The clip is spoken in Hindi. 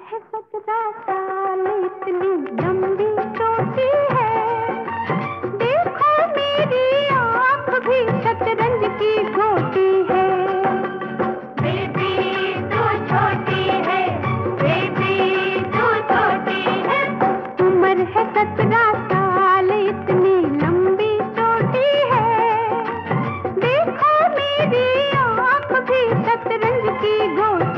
है 17 साल, इतनी लंबी चोटी है। देखो मेरी आँख भी शतरंज की गोटी है। बेबी तू छोटी है, बेबी तू छोटी है। उम्र है 17 साल, इतनी लंबी चोटी है। देखो मेरी आँख भी शतरंज की गोटी